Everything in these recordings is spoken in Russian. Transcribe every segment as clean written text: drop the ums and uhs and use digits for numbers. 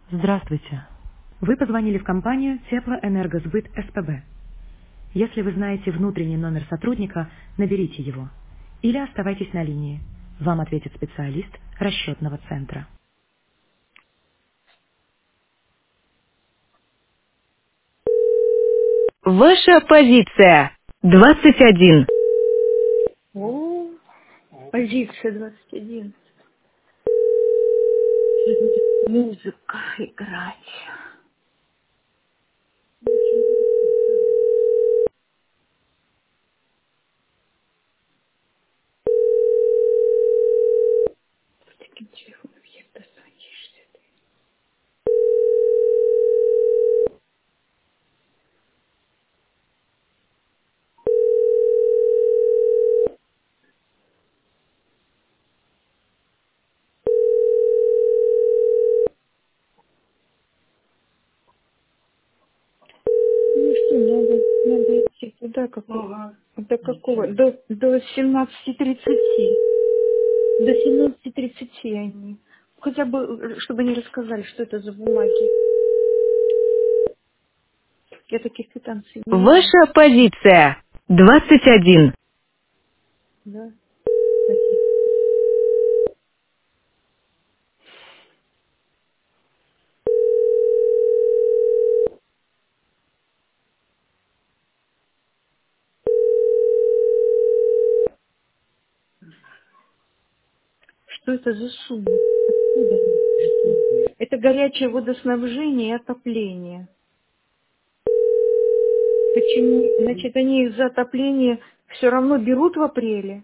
Здравствуйте. Вы позвонили в компанию Теплоэнергосбыт СПБ. Если вы знаете внутренний номер сотрудника, наберите его. Или оставайтесь на линии. Вам ответит специалист расчетного центра. Ваша позиция 21. О, позиция 21. Музыка играть. С таким телефоном я дозвонишься. Ну что, надо идти туда, какого? До какого? До 17:30. До 17:30 они. Хотя бы, чтобы они рассказали, что это за бумаги. Я таких квитанций не видела. Ваша позиция 21. Да. Такие. Что это за сумма? Откуда они? Что? Это горячее водоснабжение и отопление. Почему? Значит, они из-за отопления все равно берут в апреле.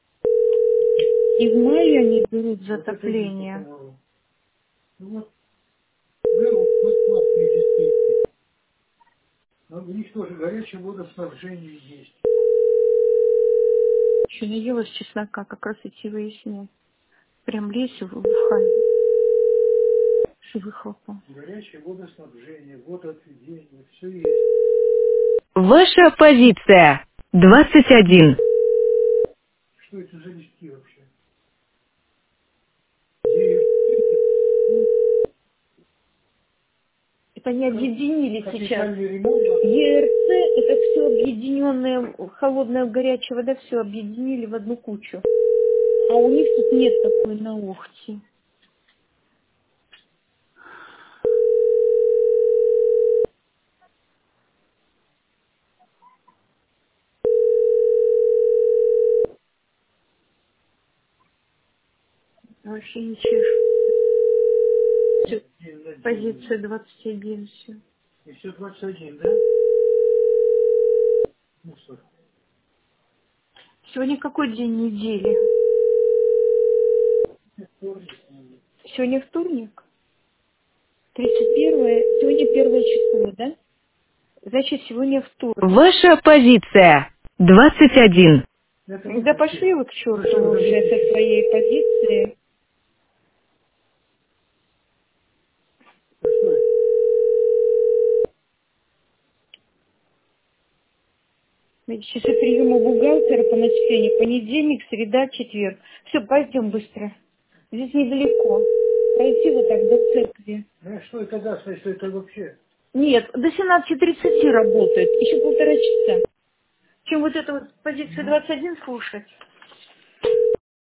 И в мае они берут за отопление. Вот, берут, вот прилетите. Но у них тоже горячее водоснабжение есть. Еще наелась чеснока, как раз идти выяснять. Прям лезь в ухань с выхлопом. Горячее водоснабжение, водоотведение, все есть. Ваша позиция 21. Что это за листки вообще? Где Это они объединили сейчас. капитальный ремонт? ЕРЦ, это все объединенное, холодная, горячая вода, все объединили в одну кучу. А у них тут нет такой на Охте. Вообще не чешут. Всё, позиция 21, все. И все 21, да? Мусор. Сегодня какой день недели? Вторник. Сегодня вторник? 31. Сегодня первое число, да? Значит, сегодня вторник. Ваша позиция 21. Это Да пошли вы к черту уже со своей позиции. что это? Значит, часы приема бухгалтера по начислению. Понедельник, среда, четверг. Все, пойдем быстро. Здесь недалеко. Пройти вот так до церкви. Ну, что это даст, что это вообще? Нет, до 17:30 работает. Еще полтора часа. Чем вот эту вот позицию 21 слушать?